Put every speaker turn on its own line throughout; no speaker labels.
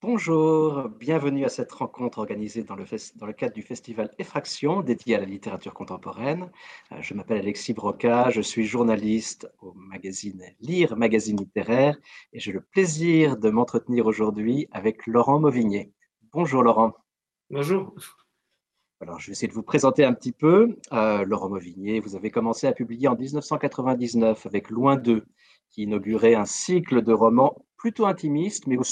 Bonjour, bienvenue à cette rencontre organisée dans le cadre du festival Effraction dédié à la littérature contemporaine. Je m'appelle Alexis Broca, je suis journaliste au magazine Lire, magazine littéraire, et j'ai le plaisir de m'entretenir aujourd'hui avec Laurent Mauvigné. Bonjour Laurent.
Bonjour.
Alors, je vais essayer de vous présenter un petit peu. Laurent Mauvigné, vous avez commencé à publier en 1999 avec Loin d'eux, qui inaugurait un cycle de romans plutôt intimistes, mais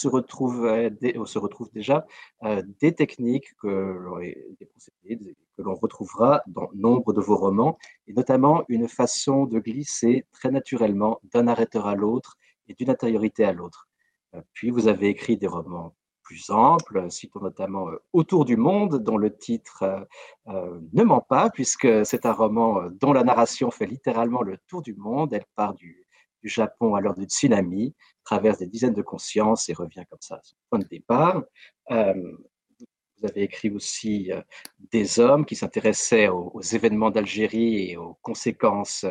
où se retrouvent déjà des techniques des procédés que l'on retrouvera dans nombre de vos romans, et notamment une façon de glisser très naturellement d'un narrateur à l'autre et d'une intériorité à l'autre. Puis vous avez écrit des romans plus amples, citons notamment Autour du monde, dont le titre ne ment pas, puisque c'est un roman dont la narration fait littéralement le tour du monde. Elle part du Japon à l'heure du tsunami, traverse des dizaines de consciences et revient comme ça à son point de départ. Euh, vous avez écrit aussi Des hommes qui s'intéressaient aux événements d'Algérie et aux conséquences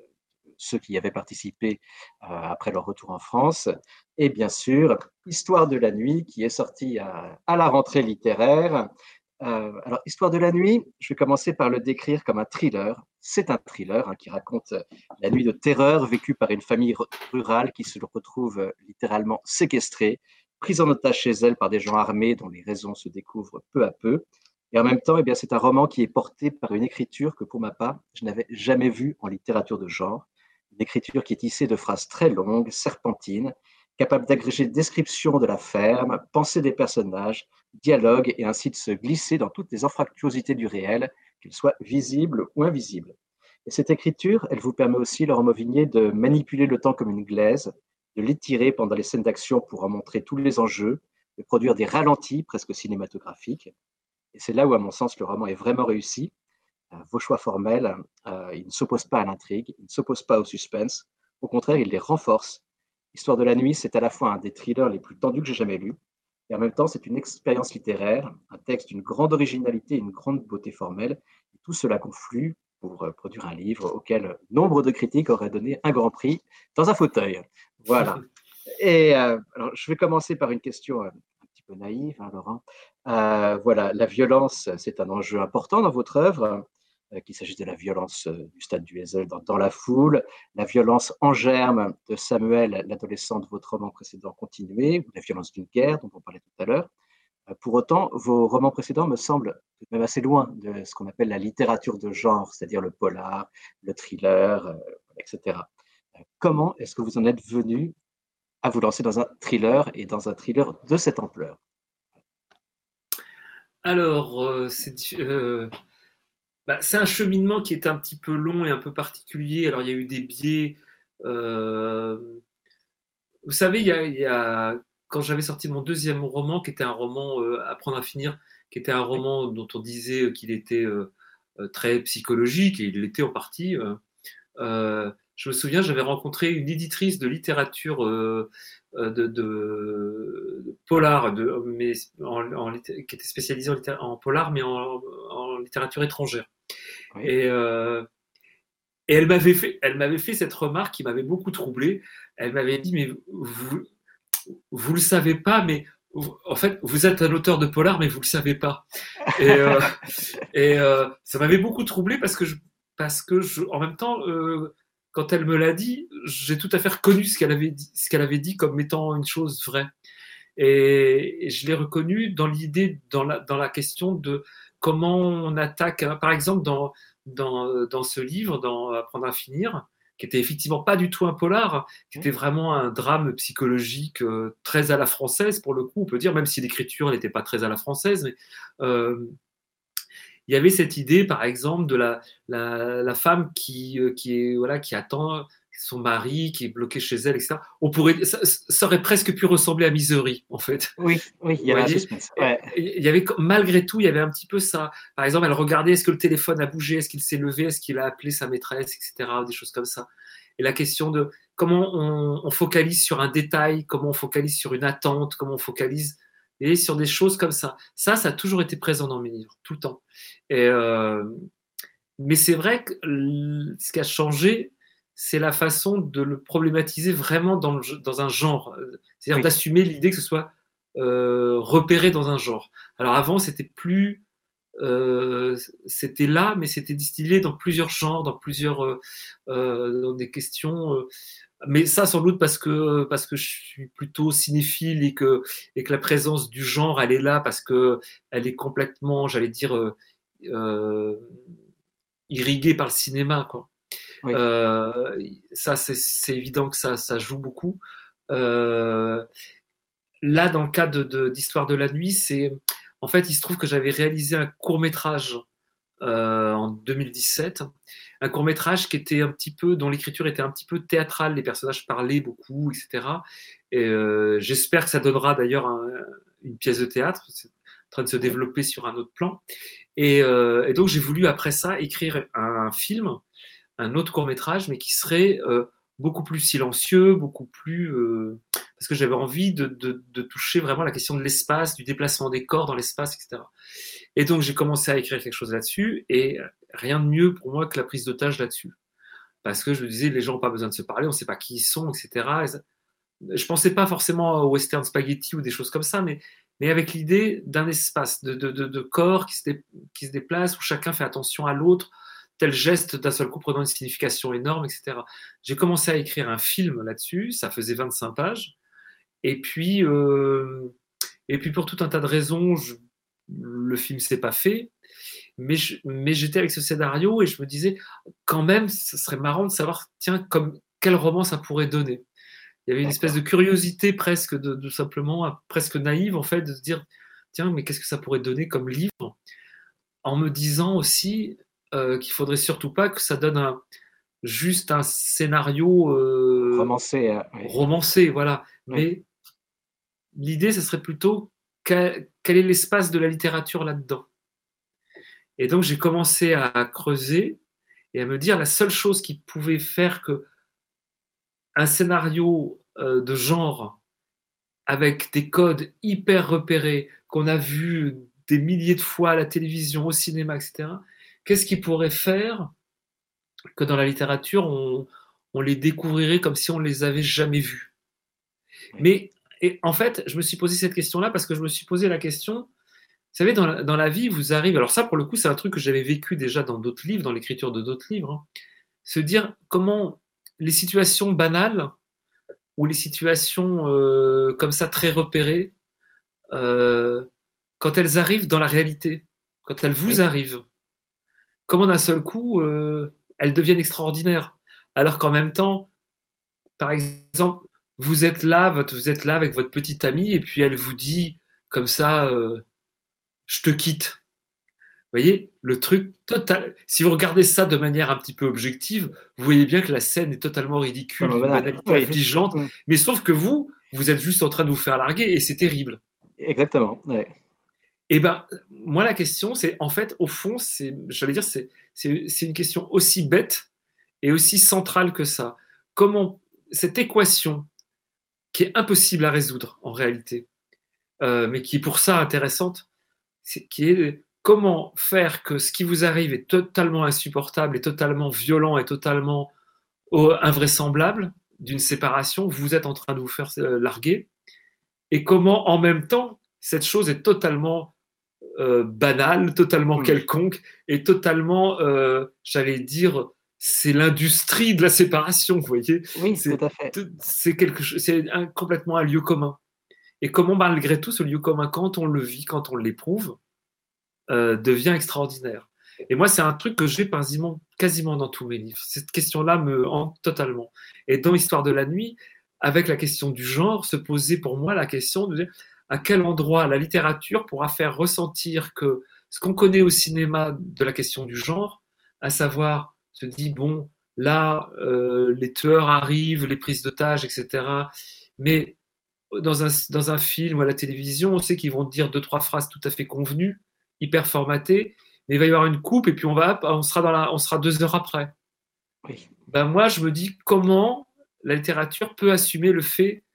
ceux qui y avaient participé après leur retour en France. Et bien sûr, Histoire de la nuit, qui est sortie à la rentrée littéraire. Alors, Histoire de la nuit, je vais commencer par le décrire comme un thriller. C'est un thriller qui raconte la nuit de terreur vécue par une famille rurale qui se retrouve littéralement séquestrée, prise en otage chez elle par des gens armés dont les raisons se découvrent peu à peu. Et en même temps, eh bien, c'est un roman qui est porté par une écriture que, pour ma part, je n'avais jamais vue en littérature de genre. Une écriture qui est tissée de phrases très longues, serpentines, capable d'agréger description de la ferme, pensée des personnages, dialogue et ainsi de se glisser dans toutes les anfractuosités du réel, qu'elles soient visibles ou invisibles. Et cette écriture, elle vous permet aussi, Laurent Mauvigné, de manipuler le temps comme une glaise, de l'étirer pendant les scènes d'action pour en montrer tous les enjeux, de produire des ralentis presque cinématographiques. Et c'est là où, à mon sens, le roman est vraiment réussi. Vos choix formels, ils ne s'opposent pas à l'intrigue, ils ne s'opposent pas au suspense. Au contraire, ils les renforcent. Histoire de la nuit, c'est à la fois un des thrillers les plus tendus que j'ai jamais lus, et en même temps, c'est une expérience littéraire, un texte d'une grande originalité et une grande beauté formelle. Et tout cela conflue pour produire un livre auquel nombre de critiques auraient donné un grand prix dans un fauteuil. Voilà. Et alors, je vais commencer par une question un petit peu naïve, Laurent. Voilà, la violence, c'est un enjeu important dans votre œuvre, qu'il s'agisse de la violence du stade du Heysel dans La Foule, la violence en germe de Samuel, l'adolescent de votre roman précédent Continué, ou la violence d'une guerre dont on parlait tout à l'heure. Pour autant, vos romans précédents me semblent tout de même assez loin de ce qu'on appelle la littérature de genre, c'est-à-dire le polar, le thriller, etc. Comment est-ce que vous en êtes venu à vous lancer dans un thriller et dans un thriller de cette ampleur?
Alors, c'est un cheminement qui est un petit peu long et un peu particulier. Alors, il y a eu des biais. euh, Vous savez, quand j'avais sorti mon deuxième roman, qui était un roman Apprendre à finir, qui était un
Oui,
roman dont on disait qu'il était très psychologique, et il l'était en partie. Je me souviens, j'avais rencontré une éditrice de littérature de polar, qui était spécialisée en polar, mais en littérature étrangère.
oui,
Et, euh, et elle m'avait fait cette remarque qui m'avait beaucoup troublé. Elle m'avait dit, mais vous le savez pas, mais en fait, vous êtes un auteur de polar, mais vous le savez pas. Et, euh, Ça m'avait beaucoup troublé en même temps, quand elle me l'a dit, j'ai tout à fait reconnu ce qu'elle avait dit comme étant une chose vraie. Et je l'ai reconnu dans l'idée, dans la question de comment on attaque, hein. Par exemple, dans ce livre, dans Apprendre à finir, qui était effectivement pas du tout un polar, qui
oui,
était vraiment un drame psychologique très à la française, pour le coup, on peut dire, même si l'écriture n'était pas très à la française, mais euh, il y avait cette idée, par exemple, de la femme qui est, voilà, qui attend son mari, qui est bloqué chez elle, etc. Ça aurait presque pu ressembler à Misery, en fait.
oui, oui, il
Vous
y avait un
voyez?
suspense. Ouais.
Il y avait, malgré tout, il y avait un petit peu ça. Par exemple, elle regardait, est-ce que le téléphone a bougé, est-ce qu'il s'est levé, est-ce qu'il a appelé sa maîtresse, etc. Des choses comme ça. Et la question de comment on focalise sur un détail, comment on focalise sur une attente, comment on focalise et sur des choses comme ça. Ça a toujours été présent dans mes livres, tout le temps. Et, mais c'est vrai que ce qui a changé, c'est la façon de le problématiser vraiment dans un genre. C'est-à-dire
Oui,
d'assumer l'idée que ce soit repéré dans un genre. Alors avant, c'était plus c'était là, mais c'était distillé dans plusieurs genres, dans des questions. Mais ça, sans doute parce que je suis plutôt cinéphile et que la présence du genre, elle est là parce que elle est complètement, j'allais dire, euh, irriguée par le cinéma, quoi.
Oui,
Euh, Ça, c'est évident que ça joue beaucoup. Euh, Là, dans le cas d'Histoire de la nuit, en fait, il se trouve que j'avais réalisé un court métrage en 2017, un court métrage qui était un petit peu, dont l'écriture était un petit peu théâtrale, les personnages parlaient beaucoup, etc. Et j'espère que ça donnera d'ailleurs une pièce de théâtre. C'est en train de se
oui,
développer sur un autre plan. Et donc j'ai voulu après ça écrire un film, un autre court métrage, mais qui serait beaucoup plus silencieux, beaucoup plus parce que j'avais envie de toucher vraiment la question de l'espace, du déplacement des corps dans l'espace, etc. Et donc j'ai commencé à écrire quelque chose là-dessus, et rien de mieux pour moi que la prise d'otage là-dessus, parce que je me disais les gens n'ont pas besoin de se parler, on ne sait pas qui ils sont, etc. Je pensais pas forcément au western spaghetti ou des choses comme ça, mais avec l'idée d'un espace, de corps qui se déplace, où chacun fait attention à l'autre, tel geste d'un seul coup prenant une signification énorme, etc. J'ai commencé à écrire un film là-dessus, ça faisait 25 pages, et puis, pour tout un tas de raisons, le film s'est pas fait, mais j'étais avec ce scénario et je me disais, quand même, ce serait marrant de savoir, tiens, quel roman ça pourrait donner. Il y avait une espèce de
d'accord.
curiosité presque, de simplement, presque naïve en fait, de se dire, tiens, mais qu'est-ce que ça pourrait donner comme livre, en me disant aussi qu'il faudrait surtout pas que ça donne juste un scénario
Romancé, oui,
romancé, voilà.
oui,
Mais l'idée, ce serait plutôt quel est l'espace de la littérature là-dedans. Et donc j'ai commencé à creuser et à me dire la seule chose qui pouvait faire que un scénario de genre avec des codes hyper repérés qu'on a vus des milliers de fois à la télévision, au cinéma, etc. Qu'est-ce qui pourrait faire que dans la littérature, on les découvrirait comme si on ne les avait jamais vus?
oui,
Mais et en fait, je me suis posé cette question-là parce que je me suis posé la question, vous savez, dans la vie, vous arrivez, alors ça pour le coup, c'est un truc que j'avais vécu déjà dans d'autres livres, dans l'écriture de d'autres livres, hein, se dire comment les situations banales ou les situations comme ça très repérées, euh, quand elles arrivent dans la réalité, quand elles vous
oui,
arrivent, comment d'un seul coup elles deviennent extraordinaires. Alors qu'en même temps, par exemple, vous êtes là avec votre petite amie et puis elle vous dit comme ça, je te quitte. Vous voyez, le truc total. Si vous regardez ça de manière un petit peu objective, vous voyez bien que la scène est totalement ridicule,
tellement
d'une
banal.
banalité
Oui,
affligeante,
mm,
mais sauf que vous êtes juste en train de vous faire larguer et c'est terrible.
exactement. Oui,
Et ben, moi, la question, c'est en fait, au fond, j'allais dire, c'est une question aussi bête et aussi centrale que ça. Comment cette équation qui est impossible à résoudre en réalité, mais qui est pour ça intéressante, qui est comment faire que ce qui vous arrive est totalement insupportable et totalement violent et totalement invraisemblable d'une séparation, vous êtes en train de vous faire larguer, et comment en même temps cette chose est totalement banale, totalement
mm,
quelconque et totalement, j'allais dire, c'est l'industrie de la séparation, vous voyez,
oui, tout
c'est
à fait.
c'est quelque chose, complètement un lieu commun. Et comment malgré tout ce lieu commun, quand on le vit, quand on l'éprouve, devient extraordinaire. Et moi, c'est un truc que j'ai quasiment dans tous mes livres. Cette question-là me hante totalement. Et dans Histoire de la nuit, avec la question du genre, se posait pour moi la question de dire à quel endroit la littérature pourra faire ressentir que ce qu'on connaît au cinéma de la question du genre, à savoir, se dit, bon, là, les tueurs arrivent, les prises d'otages, etc. Mais dans un film ou à la télévision, on sait qu'ils vont dire deux, trois phrases tout à fait convenues, hyper formatées, mais il va y avoir une coupe et puis on sera 2 heures après.
Oui,
Ben moi, je me dis comment la littérature peut assumer le fait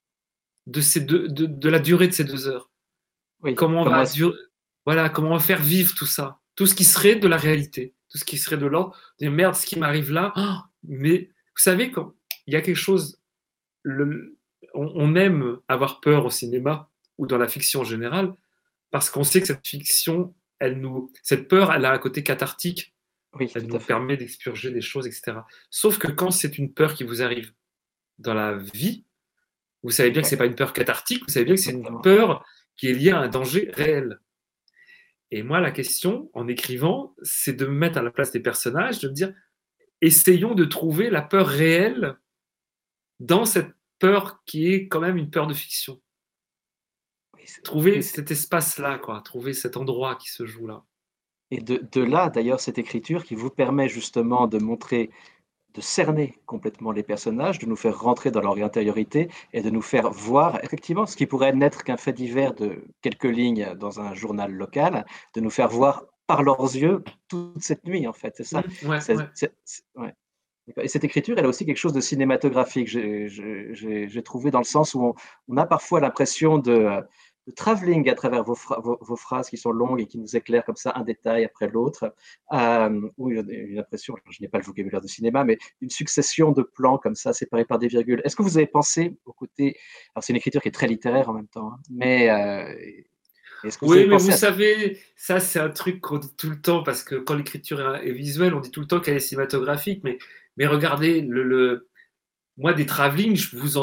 de la durée de ces 2 heures.
oui.
Comment on va voilà, comment on va faire vivre tout ça, tout ce qui serait de la réalité, tout ce qui serait de l'ordre. Dire merde, ce qui m'arrive là, oh, mais vous savez quand il y a quelque chose, le, on aime avoir peur au cinéma, ou dans la fiction en général, parce qu'on sait que cette fiction, cette peur, elle a un côté cathartique.
Oui,
Elle
tout à
nous
fait.
permet d'expurger des choses, etc. Sauf que quand c'est une peur qui vous arrive dans la vie, vous savez bien que
Ouais,
c'est pas une peur cathartique, vous savez bien que c'est une
exactement.
peur qui est liée à un danger réel. Et moi, la question, en écrivant, c'est de me mettre à la place des personnages, de me dire, essayons de trouver la peur réelle dans cette peur qui est quand même une peur de fiction.
Oui,
Trouver
et
cet espace-là, quoi, trouver cet endroit qui se joue là.
et de là, d'ailleurs, cette écriture qui vous permet justement de montrer, de cerner complètement les personnages, de nous faire rentrer dans leur intériorité et de nous faire voir effectivement ce qui pourrait n'être qu'un fait divers de quelques lignes dans un journal local, de nous faire voir par leurs yeux toute cette nuit, en fait, c'est ça.
Ouais, ouais.
Ouais. Et cette écriture, elle a aussi quelque chose de cinématographique, j'ai trouvé, dans le sens où on a parfois l'impression de travelling à travers vos phrases qui sont longues et qui nous éclairent comme ça un détail après l'autre, ou une impression, je n'ai pas le vocabulaire de cinéma, mais une succession de plans comme ça séparés par des virgules. Est-ce que vous avez pensé au côté, alors c'est une écriture qui est très littéraire en même temps, hein, mais est-ce que vous avez
Oui, mais vous
pensé à ça?
savez, ça c'est un truc qu'on dit tout le temps, parce que quand l'écriture est visuelle, on dit tout le temps qu'elle est cinématographique, mais regardez, moi des travelling,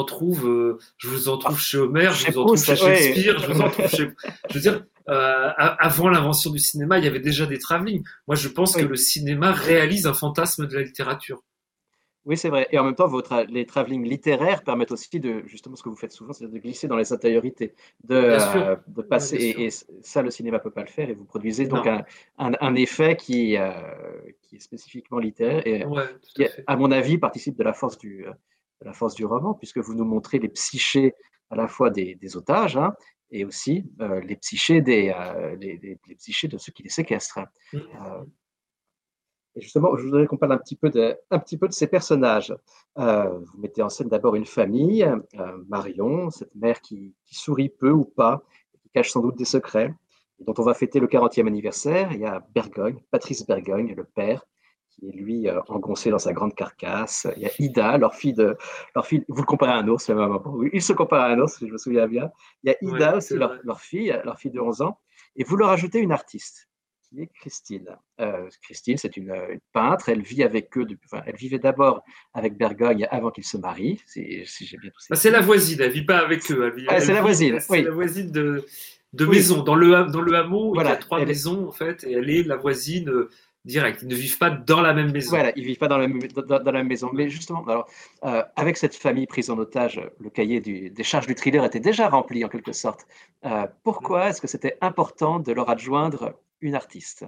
je vous en trouve chez Homer, je
Chez
vous en trouve
Proust,
chez
oui.
Shakespeare, je vous en trouve chez... Je veux dire, avant l'invention du cinéma, il y avait déjà des travelling. Moi je pense que
Oui.
le cinéma réalise un fantasme de la littérature.
Oui, c'est vrai. Et en même temps, les travelling littéraires permettent aussi de, justement, ce que vous faites souvent, c'est de glisser dans les intériorités,
Bien sûr,
de
ouais,
passer.
bien sûr.
Et ça, le cinéma peut pas le faire. Et vous produisez donc
Non,
un effet qui est spécifiquement littéraire et
ouais, tout
qui,
à fait.
à mon avis, participe de la force du roman, puisque vous nous montrez les psychés à la fois des otages, hein, et aussi les psychés les psychés de ceux qui les séquestrent. Euh,
Mm.
et justement, je voudrais qu'on parle un petit peu de ces personnages. Vous mettez en scène d'abord une famille, Marion, cette mère qui sourit peu ou pas, qui cache sans doute des secrets, et dont on va fêter le 40e anniversaire. Il y a Bergogne, Patrice Bergogne, le père, qui est lui engoncé dans sa grande carcasse. Il y a Ida, leur fille, vous le comparez à un ours, même à un moment. Oui, il se compare à un ours, si je me souviens bien. Il y a
Ouais,
Ida aussi,
c'est vrai.
leur fille de 11 ans, et vous leur ajoutez une artiste qui est Christine. Christine, c'est une peintre. Elle vit avec eux. Enfin, elle vivait d'abord avec Bergogne avant qu'ils se marient, si j'ai bien tout
Bah, c'est
saisi.
la voisine, elle vit pas avec eux,
Ouais, c'est la voisine.
c'est la
Oui,
voisine de
oui.
maison. Dans le hameau, il y a
Voilà.
trois maisons en fait, et elle est la voisine directe. Ils ne vivent pas dans la même maison.
Voilà, ils vivent pas dans la même maison. Mais justement, alors, avec cette famille prise en otage, le cahier des charges du thriller était déjà rempli en quelque sorte. Pourquoi est-ce que c'était important de leur adjoindre une artiste?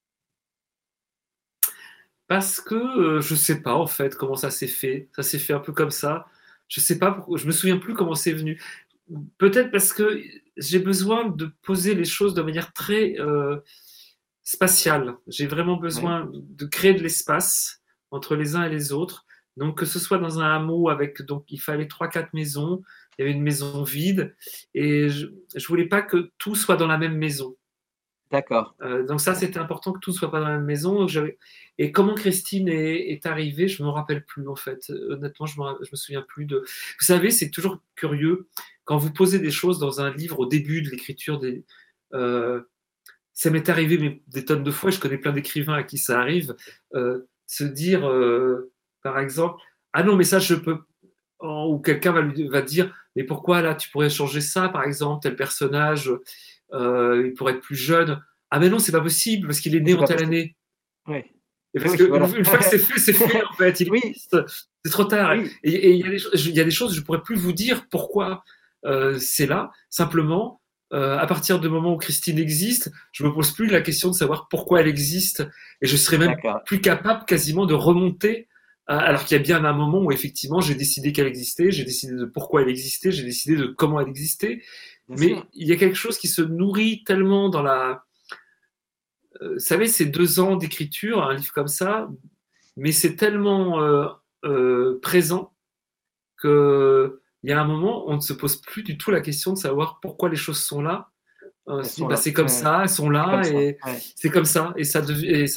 Parce que je sais pas en fait comment ça s'est fait. Ça s'est fait un peu comme ça. Je sais pas pourquoi. Je me souviens plus comment c'est venu. Peut-être parce que j'ai besoin de poser les choses de manière très spatiale. J'ai vraiment
Oui,
besoin de créer de l'espace entre les uns et les autres. Donc que ce soit dans un hameau avec donc il fallait trois quatre maisons. Il y avait une maison vide et je voulais pas que tout soit dans la même maison.
d'accord.
Donc ça, c'était important que tout ne soit pas dans la même maison. Et comment Christine est arrivée, je ne me rappelle plus en fait. Honnêtement, je me souviens plus de... Vous savez, c'est toujours curieux quand vous posez des choses dans un livre au début de l'écriture. Euh, ça m'est arrivé mais, des tonnes de fois, je connais plein d'écrivains à qui ça arrive, se dire, par exemple, ah non, mais ça, je peux... Ou quelqu'un va dire, mais pourquoi là, tu pourrais changer ça, par exemple, tel personnage, il pourrait être plus jeune. Ah mais non, c'est pas possible parce qu'il est né
C'est
en
pas
telle
possible.
année.
Oui,
Et
et
parce
oui,
que
voilà.
une fois que c'est fait en fait, il
Oui,
existe. C'est trop tard.
oui,
Et il y a des choses, je pourrais plus vous dire pourquoi c'est là. Simplement, à partir du moment où Christine existe, je me pose plus la question de savoir pourquoi elle existe, et je serais même
d'accord.
plus capable quasiment de remonter. Alors qu'il y a bien un moment où effectivement j'ai décidé qu'elle existait, j'ai décidé de pourquoi elle existait, j'ai décidé de comment elle existait.
Bien sûr.
Mais il y a quelque chose qui se nourrit tellement dans la, vous savez, c'est 2 ans d'écriture, un livre comme ça, mais c'est tellement présent que il y a un moment, on ne se pose plus du tout la question de savoir pourquoi les choses sont là. On
Elles
se dit,
sont
bah,
là.
c'est comme
Ouais, ouais.
ça, elles sont
C'est comme
là,
ça.
et
Ouais.
c'est comme ça, et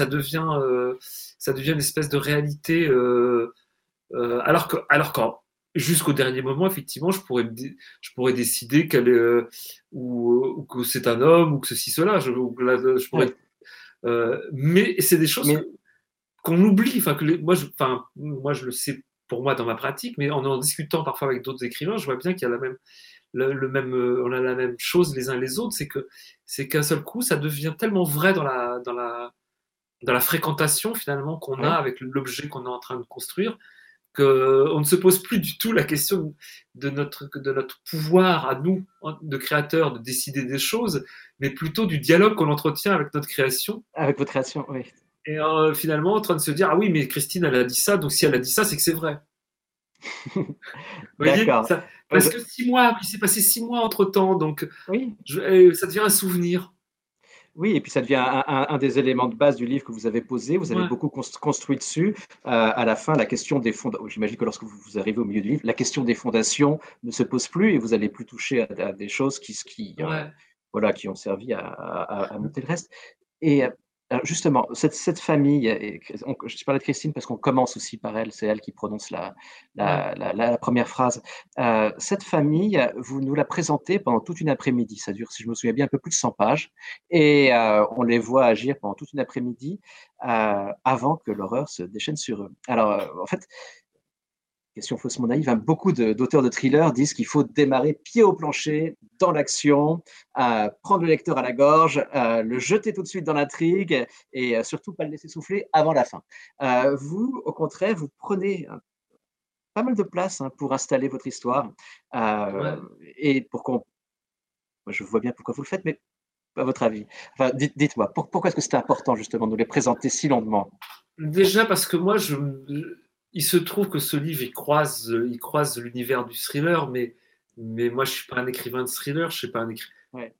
ça devient une espèce de réalité. Alors qu'en jusqu'au dernier moment, effectivement, je pourrais décider ou que c'est un homme ou que ceci, cela. Je pourrais,
Ouais.
mais c'est des choses
Mais
qu'on oublie. Enfin, moi, je le sais pour moi dans ma pratique, mais en discutant parfois avec d'autres écrivains, je vois bien qu'il y a on a la même chose les uns les autres. C'est qu'un seul coup, ça devient tellement vrai dans la fréquentation finalement qu'on a
ouais.
avec l'objet qu'on est en train de construire, qu'on ne se pose plus du tout la question de notre pouvoir à nous, de créateurs, de décider des choses, mais plutôt du dialogue qu'on entretient avec notre création.
Avec votre création, oui.
Et finalement, en train de se dire, ah oui, mais Christine, elle a dit ça, donc si elle a dit ça, c'est que c'est vrai. Vous voyez
D'accord.
ça,
Ouais,
parce que 6 mois, il s'est passé 6 mois entre temps, donc
oui,
ça devient un souvenir.
oui, et puis ça devient un des éléments de base du livre que vous avez posé. Vous avez
Ouais,
beaucoup construit dessus. À la fin, la question des fondations, j'imagine que lorsque vous arrivez au milieu du livre, la question des fondations ne se pose plus et vous allez plus toucher à des choses
ouais.
voilà, qui ont servi à monter le reste. Et alors justement, cette famille, je parlais de Christine parce qu'on commence aussi par elle, c'est elle qui prononce
Ouais.
la première phrase. Cette famille, vous nous la présentez pendant toute une après-midi. Ça dure, si je me souviens bien, un peu plus de 100 pages. Et on les voit agir pendant toute une après-midi avant que l'horreur se déchaîne sur eux. Alors, en fait, question faussement naïve, hein, beaucoup d'auteurs de thrillers disent qu'il faut démarrer pied au plancher, dans l'action, prendre le lecteur à la gorge, le jeter tout de suite dans l'intrigue et surtout pas le laisser souffler avant la fin. Vous, au contraire, vous prenez pas mal de place hein, pour installer votre histoire euh,
Ouais.
et pour qu'on. Je vois bien pourquoi vous le faites, mais à votre avis. Enfin, dites-moi, pourquoi est-ce que c'est important justement de nous les présenter si longuement?
Déjà parce que moi, il se trouve que ce livre, il croise l'univers du thriller, mais moi, je suis pas un écrivain de thriller, je suis pas un écrivain.
Ouais,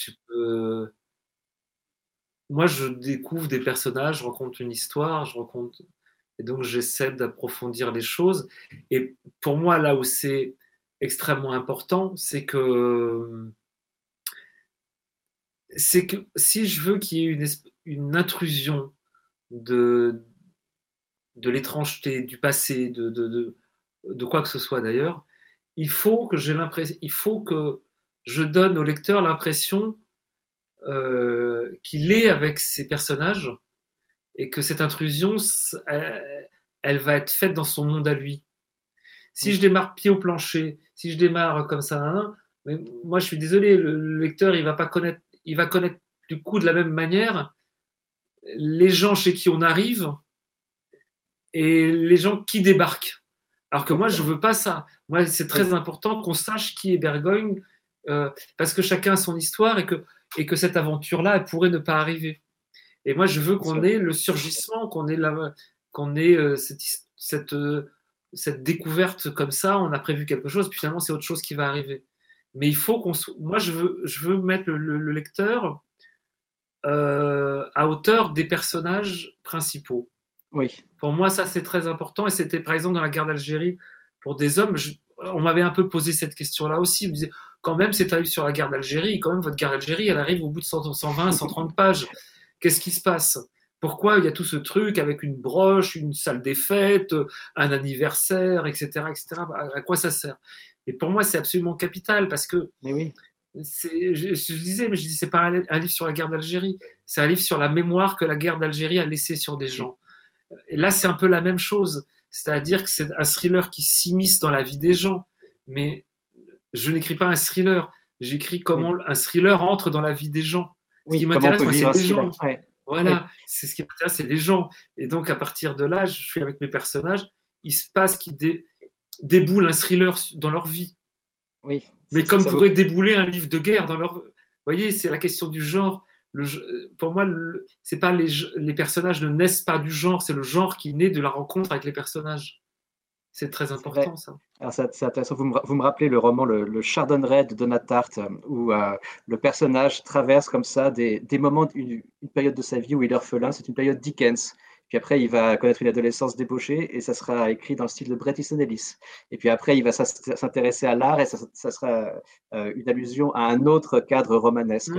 Moi, je découvre des personnages, je rencontre une histoire, et donc j'essaie d'approfondir les choses. Et pour moi, là où c'est extrêmement important, c'est que si je veux qu'il y ait une intrusion de, de l'étrangeté, du passé, de quoi que ce soit d'ailleurs, il faut que je donne au lecteur l'impression qu'il est avec ces personnages et que cette intrusion, elle va être faite dans son monde à lui. Si
oui,
je démarre pied au plancher, si je démarre comme ça, mais moi je suis désolé, le lecteur il va connaître du coup de la même manière les gens chez qui on arrive et les gens qui débarquent. Alors que moi, je
exactement.
veux pas ça. Moi, c'est
Oui,
très important qu'on sache qui est Bergogne, parce que chacun a son histoire et que cette aventure-là, elle pourrait ne pas arriver. Et moi, je veux
c'est
qu'on
sûr.
ait le surgissement, qu'on ait cette découverte comme ça. On a prévu quelque chose, puis finalement, c'est autre chose qui va arriver. Mais il faut moi, je veux mettre le lecteur à hauteur des personnages principaux.
Oui,
Pour moi, ça, c'est très important. Et c'était, par exemple, dans la guerre d'Algérie, pour des hommes, on m'avait un peu posé cette question-là aussi. Je me disais, quand même, c'est un livre sur la guerre d'Algérie. Quand même, votre guerre d'Algérie, elle arrive au bout de 120, 130 pages. Qu'est-ce qui se passe? Pourquoi il y a tout ce truc avec une broche, une salle des fêtes, un anniversaire, etc., etc. À quoi ça sert? Et pour moi, c'est absolument capital parce que
mais oui,
je disais, mais je dis, c'est pas un livre sur la guerre d'Algérie, c'est un livre sur la mémoire que la guerre d'Algérie a laissée sur des
oui,
gens. Et là, c'est un peu la même chose. C'est-à-dire que c'est un thriller qui s'immisce dans la vie des gens. Mais je n'écris pas un thriller. J'écris
oui,
comment un thriller entre dans la vie des gens. Ce qui
oui. Comment on
m'intéresse,
peut
moi, c'est
vivre un
les
thriller?
gens.
Ouais, oui,
Voilà. C'est ce qui m'intéresse, c'est les gens. Et donc, à partir de là, je suis avec mes personnages. Il se passe qu'ils déboulent un thriller dans leur vie.
oui.
Mais
Ça,
comme
ça vous.
pourrait débouler un livre de guerre dans leur. Vous voyez, c'est la question du genre. Pour moi, c'est pas les personnages ne naissent pas du genre, c'est le genre qui naît de la rencontre avec les personnages. C'est très
C'est vrai.
important, ça.
Alors, c'est intéressant. Vous me rappelez le roman Le Chardonneret de Donna Tartt, où le personnage traverse comme ça des moments, une période de sa vie où il est orphelin. C'est une période Dickens. Puis après, il va connaître une adolescence débauchée et ça sera écrit dans le style de Bret Easton Ellis. Et puis après, il va s'intéresser à l'art et ça sera une allusion à un autre cadre romanesque.
Ouais.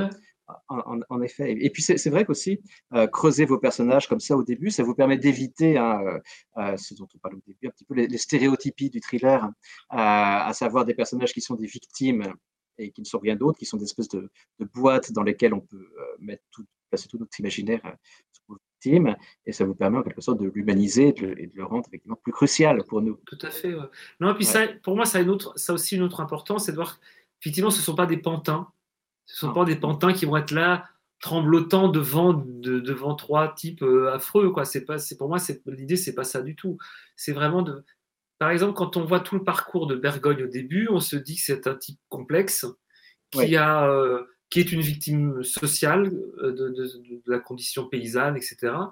En effet. Et puis c'est vrai qu'aussi, creuser vos personnages comme ça au début, ça vous permet d'éviter ce dont on parle au début, un petit peu les stéréotypies du thriller, à savoir des personnages qui sont des victimes et qui ne sont rien d'autre, qui sont des espèces de boîtes dans lesquelles on peut placer tout notre imaginaire sur vos victimes, et ça vous permet en quelque sorte de l'humaniser et de le rendre effectivement plus crucial pour nous.
Tout à fait. Ouais. Non, et puis ça, pour moi, ça a aussi une autre importance, c'est de voir effectivement, ce ne sont pas des pantins. Ce ne sont pas des pantins qui vont être là tremblotant devant trois types affreux. Quoi. Pour moi, l'idée, c'est pas ça du tout. C'est vraiment de. Par exemple, quand on voit tout le parcours de Bergogne au début, on se dit que c'est un type complexe qui est une victime sociale de la condition paysanne, etc.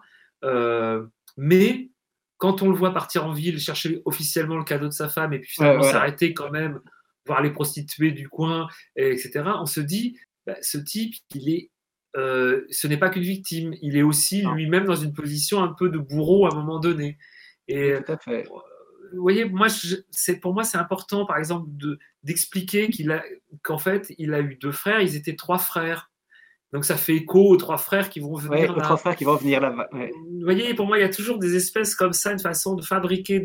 Mais quand on le voit partir en ville, chercher officiellement le cadeau de sa femme et puis finalement s'arrêter quand même, voir les prostituées du coin, etc., on se dit, ce type, ce n'est pas qu'une victime, il est aussi lui-même dans une position un peu de bourreau à un moment donné. Et
tout à fait.
Vous voyez, pour moi, c'est important, par exemple, d'expliquer qu'en fait, il a eu 2 frères, ils étaient 3 frères. Donc ça fait écho aux 3 frères qui vont venir là.
Aux 3 frères qui vont venir là-bas.
Vous voyez, pour moi, il y a toujours des espèces comme ça, une façon de fabriquer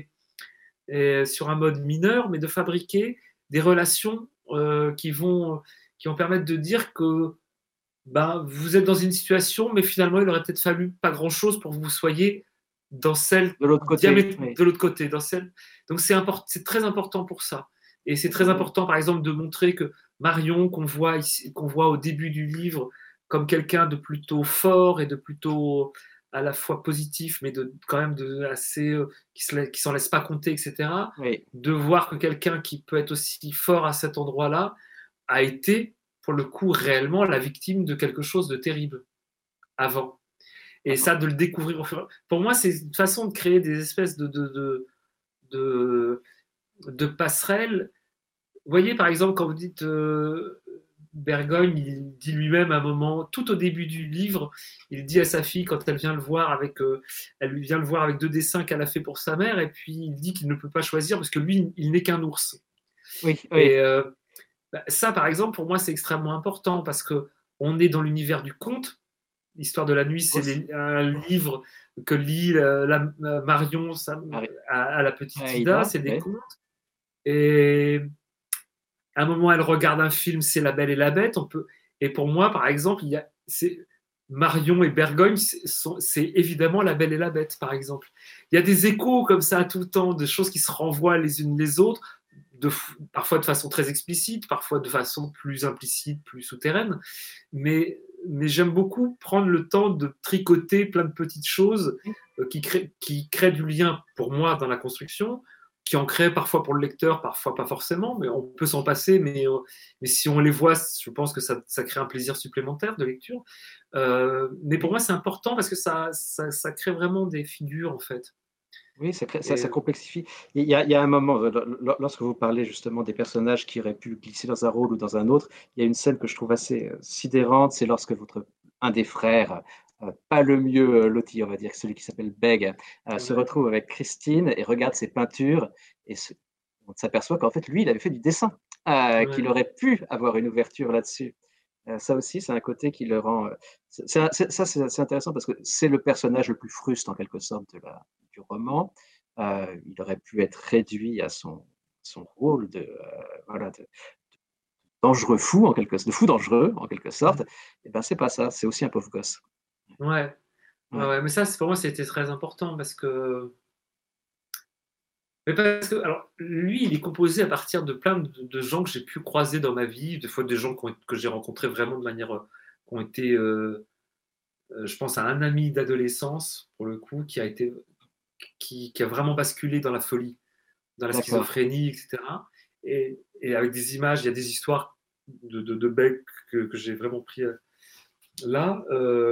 sur un mode mineur, mais de fabriquer des relations qui vont permettre de dire que vous êtes dans une situation, mais finalement, il aurait peut-être fallu pas grand-chose pour que vous soyez dans celle
de l'autre côté.
De l'autre côté, donc c'est très important pour ça. Et c'est très important, par exemple, de montrer que Marion, qu'on voit au début du livre comme quelqu'un de plutôt fort et de plutôt à la fois positif, mais quand même assez qui s'en laisse pas compter, etc. De voir que quelqu'un qui peut être aussi fort à cet endroit-là a été, pour le coup, réellement la victime de quelque chose de terrible avant. Et ça, de le découvrir au fur et à mesure. Pour moi, c'est une façon de créer des espèces de passerelles. Vous voyez, par exemple, quand vous dites Bergogne, il dit lui-même à un moment, tout au début du livre, il dit à sa fille, quand elle vient le voir elle lui vient le voir avec 2 dessins qu'elle a fait pour sa mère, et puis il dit qu'il ne peut pas choisir parce que lui, il n'est qu'un ours. Et ça, par exemple, pour moi, c'est extrêmement important parce qu'on est dans l'univers du conte. L'histoire de la nuit, c'est un livre que lit Marion à la petite Ida, c'est des contes. Et à un moment, elle regarde un film, c'est La Belle et la Bête. Et pour moi, par exemple, Marion et Bergogne, c'est évidemment La Belle et la Bête, par exemple. Il y a des échos comme ça tout le temps, de choses qui se renvoient les unes les autres, parfois de façon très explicite, parfois de façon plus implicite, plus souterraine. Mais j'aime beaucoup prendre le temps de tricoter plein de petites choses qui créent du lien pour moi dans la construction, qui en créent parfois pour le lecteur, parfois pas forcément, mais on peut s'en passer, mais si on les voit, je pense que ça crée un plaisir supplémentaire de lecture. Mais pour moi, c'est important parce que ça crée vraiment des figures, en fait.
Oui, ça complexifie. Il y a un moment, lorsque vous parlez justement des personnages qui auraient pu glisser dans un rôle ou dans un autre, il y a une scène que je trouve assez sidérante, c'est lorsque un des frères, pas le mieux loti, on va dire, celui qui s'appelle Beg, se retrouve avec Christine et regarde ses peintures, et on s'aperçoit qu'en fait, lui, il avait fait du dessin, qu'il aurait pu avoir une ouverture là-dessus. Ça aussi, c'est un côté qui le rend. C'est intéressant parce que c'est le personnage le plus fruste en quelque sorte du roman. Il aurait pu être réduit à son rôle de dangereux fou en quelque sorte, de fou dangereux en quelque sorte. Et ben c'est pas ça. C'est aussi un pauvre gosse.
Ouais. Mais ça, pour moi, c'était très important parce que. Mais parce que, alors, lui, il est composé à partir de plein de gens que j'ai pu croiser dans ma vie, des fois des gens que j'ai rencontrés vraiment de manière, qui ont été, je pense à un ami d'adolescence, pour le coup, qui a vraiment basculé dans la folie, dans la schizophrénie, etc. Et avec des images, il y a des histoires de Beck que j'ai vraiment pris là.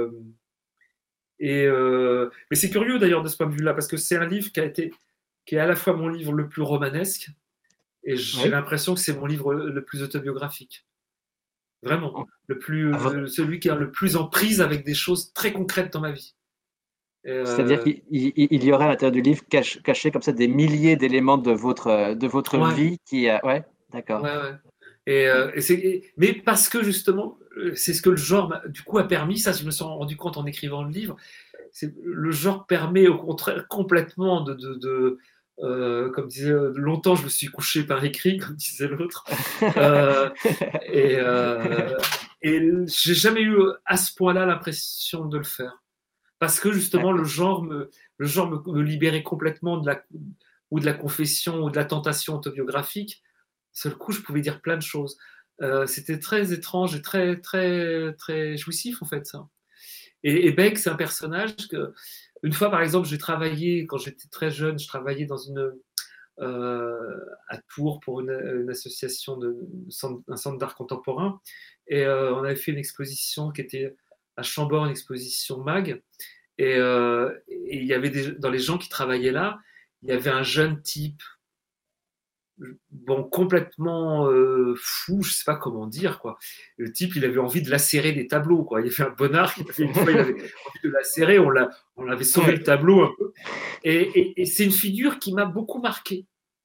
Mais c'est curieux d'ailleurs de ce point de vue-là, parce que c'est un livre qui est à la fois mon livre le plus romanesque, et j'ai l'impression que c'est mon livre le plus autobiographique. Vraiment. Celui qui est le plus en prise avec des choses très concrètes dans ma vie.
C'est-à-dire qu'il y aurait à l'intérieur du livre caché comme ça des milliers d'éléments de votre vie qui... Ouais, d'accord.
Mais parce que justement, c'est ce que le genre, du coup, a permis. Ça, je me suis rendu compte en écrivant le livre. Le genre permet au contraire complètement comme disait, longtemps je me suis couché par écrit, comme disait l'autre. Euh, et, euh, et j'ai jamais eu à ce point-là l'impression de le faire. Parce que justement, le genre me libérait complètement de la confession ou de la tentation autobiographique. Seul coup, je pouvais dire plein de choses. C'était très étrange et très, très, très jouissif, en fait, ça. Et Beck, c'est un personnage que, une fois, par exemple, j'ai travaillé, quand j'étais très jeune, je travaillais à Tours pour une association, un centre d'art contemporain. Et on avait fait une exposition qui était à Chambord, une exposition MAG. Et il y avait dans les gens qui travaillaient là, il y avait un jeune type, bon, complètement fou, je sais pas comment dire, quoi. Le type, il avait envie de lacérer des tableaux, quoi. Il y avait un bonnard qui une fois, il avait envie de lacérer, on l'avait sauvé le tableau un peu. Et c'est une figure qui m'a beaucoup marqué.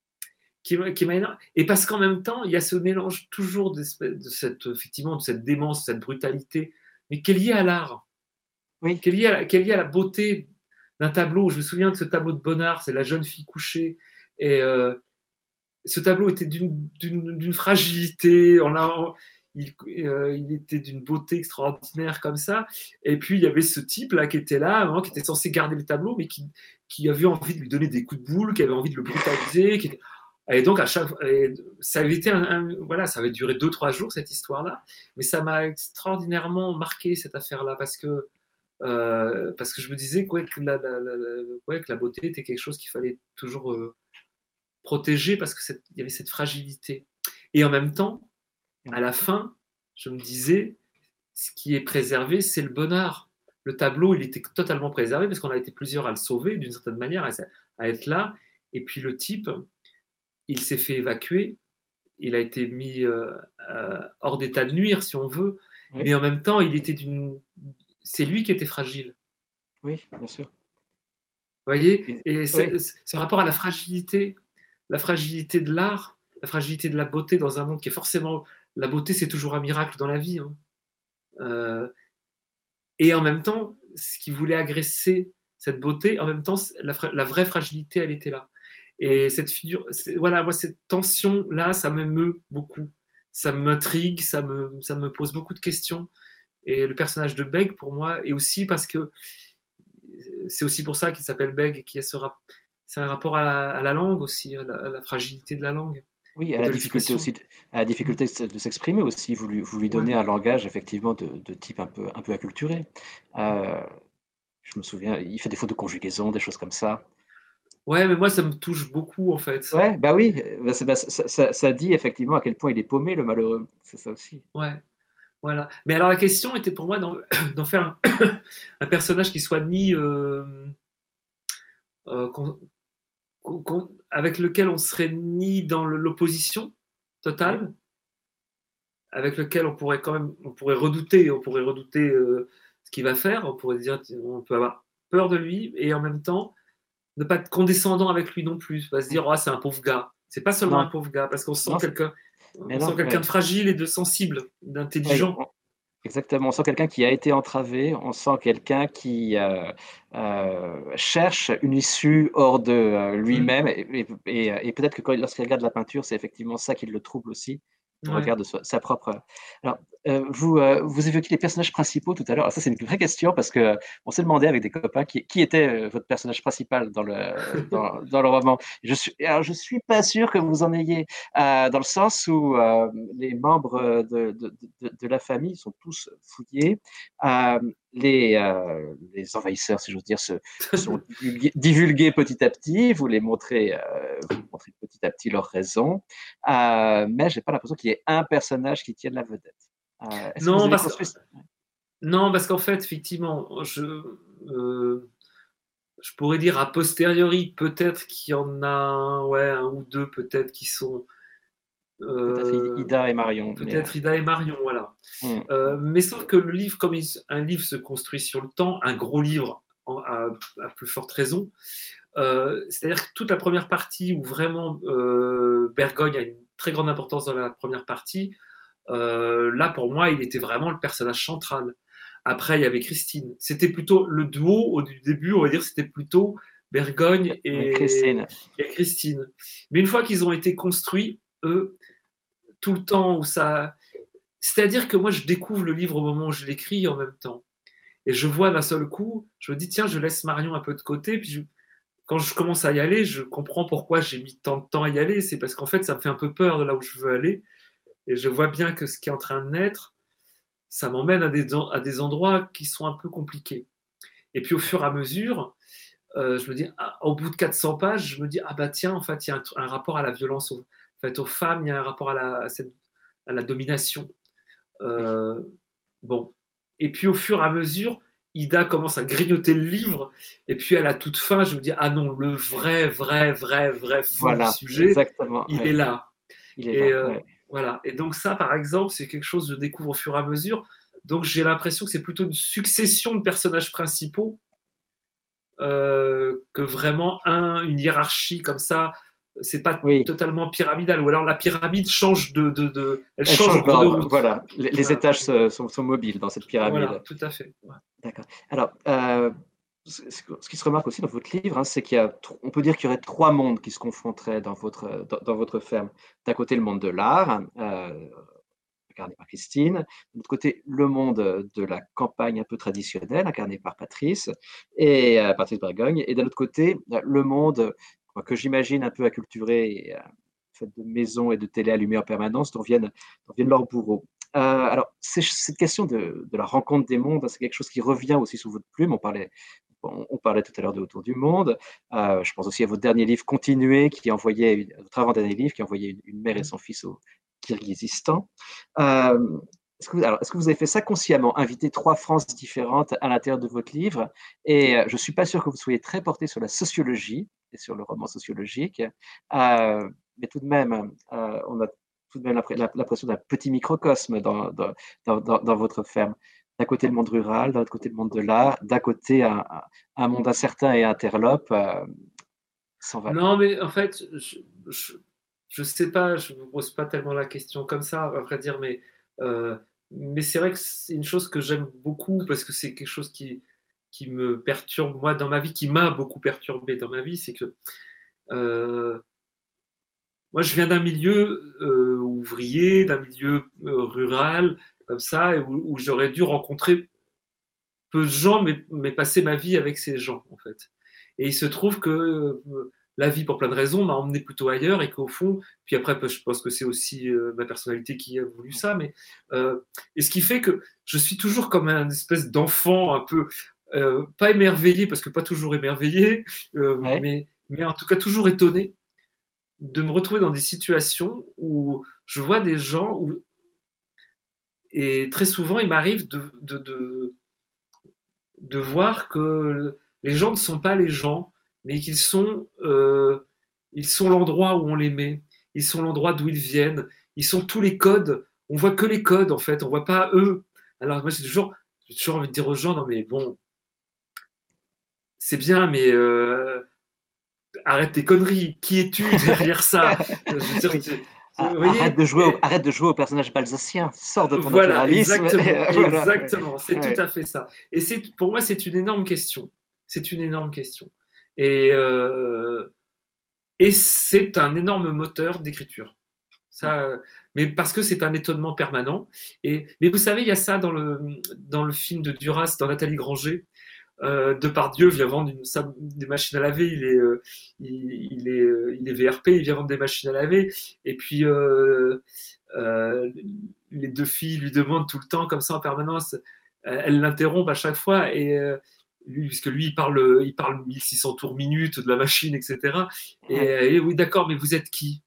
Et parce qu'en même temps, il y a ce mélange toujours effectivement, de cette démence, de cette brutalité, mais qui est liée à l'art,
Oui.
qui est liée à la beauté d'un tableau. Je me souviens de ce tableau de Bonnard, c'est la jeune fille couchée. Et ce tableau était d'une fragilité. Il était d'une beauté extraordinaire comme ça. Et puis, il y avait ce type-là qui était là, qui était censé garder le tableau, mais qui avait envie de lui donner des coups de boule, qui avait envie de le brutaliser. Et donc, ça avait été voilà, ça avait duré 2-3 jours, cette histoire-là. Mais ça m'a extraordinairement marqué, cette affaire-là, parce que je me disais que la beauté était quelque chose qu'il fallait toujours protéger, parce qu'il y avait cette fragilité. Et en même temps, à la fin, je me disais, ce qui est préservé, c'est le bonheur. Le tableau, il était totalement préservé parce qu'on a été plusieurs à le sauver d'une certaine manière, à être là. Et puis le type, il s'est fait évacuer, il a été mis hors d'état de nuire, si on veut,
Oui.
mais en même temps, c'est lui qui était fragile.
Oui, bien sûr.
Vous voyez? Et
Oui.
ce rapport à la fragilité de l'art, la fragilité de la beauté dans un monde qui est forcément... La beauté, c'est toujours un miracle dans la vie. Hein. Et en même temps, ce qui voulait agresser cette beauté, en même temps, la vraie fragilité, elle était là. Et cette figure, voilà, moi, cette tension-là, ça m'émeut beaucoup. Ça m'intrigue, ça me pose beaucoup de questions. Et le personnage de Beg, pour moi, est aussi parce que c'est aussi pour ça qu'il s'appelle Beg, c'est un rapport à la langue aussi, à la fragilité de la langue
Oui, à
et
la
de
difficulté
l'expression.
aussi, à la difficulté de s'exprimer aussi. Vous lui
Ouais.
donnez un langage effectivement de type un peu acculturé. Euh, je me souviens, il fait des fautes de conjugaison, des choses comme ça.
Ouais, mais moi, ça me touche beaucoup, en fait.
Ouais, bah oui, ça dit effectivement à quel point il est paumé, le malheureux. C'est ça aussi.
Ouais, voilà. Mais alors, la question était pour moi d'en faire un personnage qui soit ni euh, qu'on- avec lequel on serait ni dans l'opposition
Oui,
totale, avec lequel on pourrait redouter ce qu'il va faire, on pourrait dire, on peut avoir peur de lui, et en même temps ne pas être condescendant avec lui non plus, pas se
oui.
dire, oh, c'est un pauvre gars. C'est pas seulement un
Non,
pauvre gars, parce qu'on sent
non,
quelqu'un,
mais
on sent
non,
quelqu'un
ouais,
de fragile et de sensible,
oui,
d'intelligent.
exactement. On sent quelqu'un qui a été entravé, on sent quelqu'un qui cherche une issue hors de
Mm.
lui-même, et peut-être que lorsqu'il regarde la peinture, c'est effectivement ça qui le trouble aussi. Le
Ouais.
regard de sa propre. Alors, vous évoquiez les personnages principaux tout à l'heure. Alors ça, c'est une vraie question parce que on s'est demandé avec des copains qui était votre personnage principal dans le roman. Je suis pas sûr que vous en ayez, dans le sens où les membres de la famille sont tous fouillés. Euh, les envahisseurs, si j'ose dire, sont divulgués petit à petit. Vous montrez petit à petit leurs raisons. Mais j'ai pas l'impression qu'il y ait un personnage qui tienne la vedette. Est-ce que vous
Non,
avez construit
non, parce qu'en fait, effectivement, je pourrais dire a posteriori, peut-être qu'il y en a ouais, un ou deux, peut-être, qui sont
peut-être
euh,
Ida et Marion, mais
peut-être Ida et Marion, voilà.
hmm,
Mais sauf que le livre, comme un livre se construit sur le temps, un gros livre à plus forte raison, c'est-à-dire que toute la première partie où vraiment Bergogne a une très grande importance dans la première partie, Là, pour moi, il était vraiment le personnage central. Après, il y avait Christine. C'était plutôt le duo au début, on va dire, c'était plutôt Bergogne
Christine.
et Christine. Mais une fois qu'ils ont été construits, eux, tout le temps où ça. C'est-à-dire que moi, je découvre le livre au moment où je l'écris en même temps. Et je vois d'un seul coup, je me dis, tiens, je laisse Marion un peu de côté. Puis quand je commence à y aller, je comprends pourquoi j'ai mis tant de temps à y aller. C'est parce qu'en fait, ça me fait un peu peur de là où je veux aller. Et je vois bien que ce qui est en train de naître, ça m'emmène à des endroits qui sont un peu compliqués. Et puis au fur et à mesure, je me dis, au bout de 400 pages, je me dis, ah bah tiens, en fait, il y a un rapport à la violence faite aux femmes, il y a un rapport à la domination. Bon. Et puis au fur et à mesure, Ida commence à grignoter le livre, et puis à la toute fin, je me dis, ah non, le vrai fond du
Voilà,
sujet,
exactement.
il est là.
Il est
Et
là. Ouais.
voilà. Et donc ça, par exemple, c'est quelque chose que je découvre au fur et à mesure. Donc j'ai l'impression que c'est plutôt une succession de personnages principaux que vraiment une hiérarchie comme ça. C'est pas
Oui,
totalement pyramidal. Ou alors la pyramide change elle
elle
change en
change
cours de
d'ordre.
route.
Voilà, les
Voilà,
étages sont mobiles dans cette pyramide.
voilà, tout à fait. Ouais.
D'accord. Alors, ce qui se remarque aussi dans votre livre, hein, c'est on peut dire qu'il y aurait trois mondes qui se confronteraient dans votre ferme. D'un côté, le monde de l'art, hein, incarné par Christine. De l'autre côté, le monde de la campagne un peu traditionnelle, incarné par Patrice, et Patrice Bergogne. Et d'un autre côté, le monde que j'imagine un peu acculturé et fait de maisons et de télé allumées en permanence dont viennent leurs bourreaux. Alors, cette question de la rencontre des mondes, c'est quelque chose qui revient aussi sous votre plume. On parlait tout à l'heure de Autour du monde. Je pense aussi à votre dernier livre Continuer, votre avant-dernier livre, qui envoyait une mère et son fils au Kirghizistan. Euh, est-ce que vous avez fait ça consciemment, inviter trois Frances différentes à l'intérieur de votre livre? Et je ne suis pas sûr que vous soyez très porté sur la sociologie et sur le roman sociologique, mais tout de même, on a tout de même l'impression d'un petit microcosme dans votre ferme. D'un côté, le monde rural, d'un autre côté, le monde de l'art, d'un côté, un monde incertain et interlope, sans valeur.
Non, mais en fait, je sais pas, je me pose pas tellement la question comme ça, à vrai dire, euh, mais c'est vrai que c'est une chose que j'aime beaucoup parce que c'est quelque chose qui me perturbe, moi, dans ma vie, qui m'a beaucoup perturbé dans ma vie, c'est que euh, moi, je viens d'un milieu ouvrier, d'un milieu rural, comme ça, et où j'aurais dû rencontrer peu de gens, mais passer ma vie avec ces gens, en fait. Et il se trouve que la vie, pour plein de raisons, m'a emmené plutôt ailleurs et qu'au fond, puis après, je pense que c'est aussi ma personnalité qui a voulu ça, et ce qui fait que je suis toujours comme un espèce d'enfant un peu, pas émerveillé, parce que pas toujours émerveillé,
Ouais.
mais en tout cas toujours étonné de me retrouver dans des situations où je vois des gens et très souvent, il m'arrive de voir que les gens ne sont pas les gens, mais ils sont l'endroit où on les met, ils sont l'endroit d'où ils viennent, ils sont tous les codes. On voit que les codes en fait, on voit pas eux. Alors moi j'ai toujours envie de dire aux gens, non mais bon, c'est bien, mais arrête tes conneries. Qui es-tu derrière ça? Je veux dire,
Oui.
vous voyez?
Arrête de jouer au personnage balsacien. Sors de ton
Voilà,
naturalisme.
exactement,
Voilà.
exactement. C'est tout
Ouais.
à fait ça. Et pour moi, c'est une énorme question. C'est une énorme question. Et, euh, et c'est un énorme moteur d'écriture. Ça, mais parce que c'est un étonnement permanent. Mais vous savez, il y a ça dans le film de Duras, dans Nathalie Granger. Depardieu vient vendre des machines à laver. Il est VRP, il vient vendre des machines à laver. Et puis, euh, les deux filles lui demandent tout le temps, comme ça en permanence. Elles l'interrompent à chaque fois. Puisque lui, il parle 1600 tours minute de la machine, etc.
Ouais.
Et oui, d'accord, mais vous êtes qui?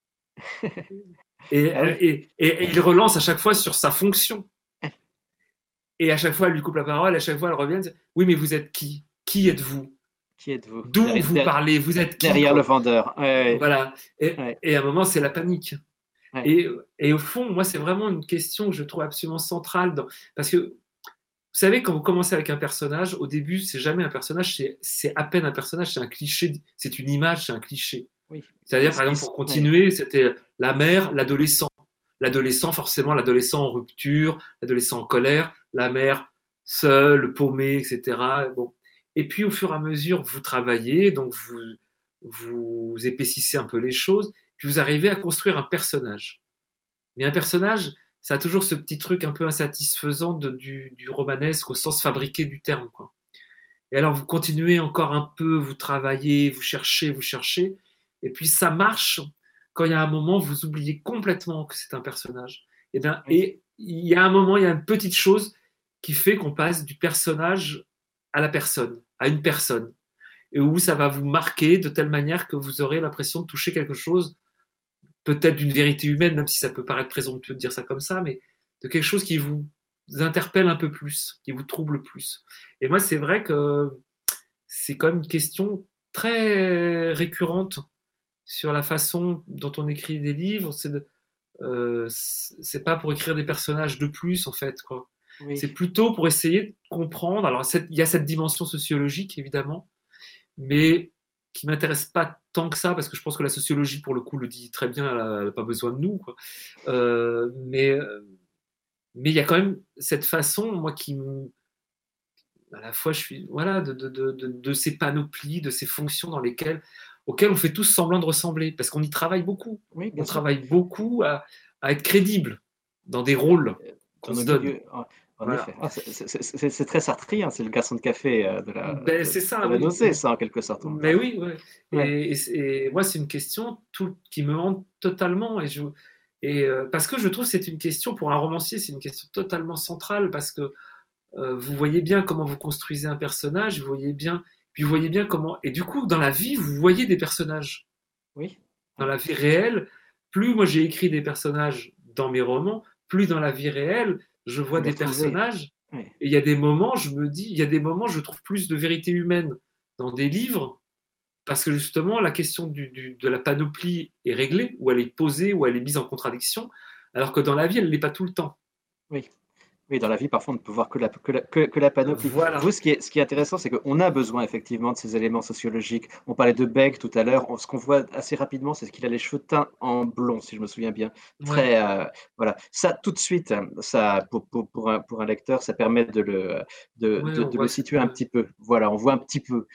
Ah oui.
Et il relance à chaque fois sur sa fonction. Et à chaque fois, elle lui coupe la parole, à chaque fois, elle revient. Elle dit, oui, mais vous êtes qui? Qui êtes-vous?
Qui êtes-vous
D'où vous parlez? Vous êtes qui,
derrière le
quoi?
vendeur? Ouais,
Voilà.
ouais,
Et à un moment, c'est la panique.
ouais,
Et, et au fond, moi, c'est vraiment une question que je trouve absolument centrale. Parce que, vous savez, quand vous commencez avec un personnage, au début, c'est jamais un personnage, c'est à peine un personnage, c'est un cliché, c'est une image, c'est un cliché.
oui.
C'est-à-dire, par exemple, pour continuer, c'était la mère, l'adolescent. l'adolescent, forcément, l'adolescent en rupture, l'adolescent en colère, la mère seule, paumée, etc. Bon. Et puis, au fur et à mesure, vous travaillez, donc vous épaississez un peu les choses, puis vous arrivez à construire un personnage. Mais un personnage, ça a toujours ce petit truc un peu insatisfaisant du romanesque au sens fabriqué du terme, quoi. Et alors, vous continuez encore un peu, vous travaillez, vous cherchez, et puis ça marche quand il y a un moment, vous oubliez complètement que c'est un personnage. Et bien,
Oui.
et il y a un moment, il y a une petite chose qui fait qu'on passe du personnage à la personne, à une personne, et où ça va vous marquer de telle manière que vous aurez l'impression de toucher quelque chose, peut-être d'une vérité humaine, même si ça peut paraître présomptueux de dire ça comme ça, mais de quelque chose qui vous interpelle un peu plus, qui vous trouble plus. Et moi, c'est vrai que c'est quand même une question très récurrente sur la façon dont on écrit des livres. C'est pas pour écrire des personnages de plus, en fait, quoi. C'est
Oui.
plutôt pour essayer de comprendre. Alors, il y a cette dimension sociologique, évidemment, mais qui m'intéresse pas tant que ça, parce que je pense que la sociologie, pour le coup, le dit très bien, elle n'a pas besoin de nous, quoi. Mais il y a quand même cette façon, moi, à la fois, je suis, voilà, de ces panoplies, de ces fonctions auxquelles on fait tous semblant de ressembler, parce qu'on y travaille beaucoup.
Oui,
On
bien sûr.
travaille beaucoup à être crédible dans des rôles qu'on
Dans nos
se donne.
milieux, en
Voilà.
effet. C'est très sartrien, c'est le garçon de café
Ben, c'est ça,
de la
oui.
nausée, ça, en quelque sorte.
Mais oui, ouais.
Ouais.
Et moi, c'est une question qui me hante totalement. Parce que je trouve que c'est une question, pour un romancier, c'est une question totalement centrale, parce que vous voyez bien comment vous construisez un personnage, puis vous voyez bien comment. Et du coup, dans la vie, vous voyez des personnages.
Oui.
Dans
Ouais.
la vie réelle, plus moi j'ai écrit des personnages dans mes romans, plus dans la vie réelle, je vois
Vous les
des
retrouvez.
personnages.
Oui.
Et il y a des moments, je me dis, il y a des moments, je trouve plus de vérité humaine dans des livres, parce que justement, la question de la panoplie est réglée, ou elle est posée, ou elle est mise en contradiction, alors que dans la vie, elle ne l'est pas tout le temps.
Oui. Oui, dans la vie, parfois, on ne peut voir que la panoplie.
Voilà.
Vous, ce qui est intéressant, c'est qu'on a besoin effectivement de ces éléments sociologiques. On parlait de Beck tout à l'heure. Ce qu'on voit assez rapidement, c'est qu'il a les cheveux teints en blond, si je me souviens bien.
Ouais.
Très, voilà. Ça, tout de suite, ça, pour un lecteur, ça permet
Ouais, on
de
voit
le
ce
situer un
que.
petit peu. Voilà, on voit un petit peu.